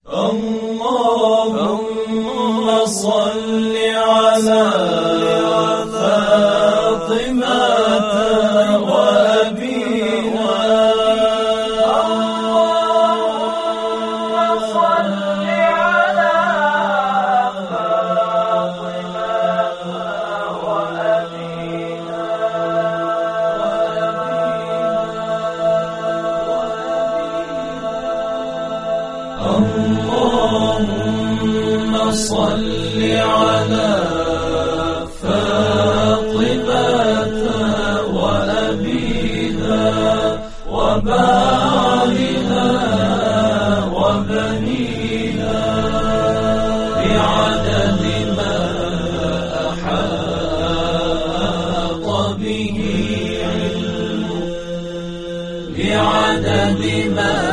اللهم صل على فاطمة وأبيها. اللهم صل على فاطمة وأبيها. اللهم صل على فاطمة وأبيها وبعلها وبنيها بعدد ما أحاط به علمك، بعدد ما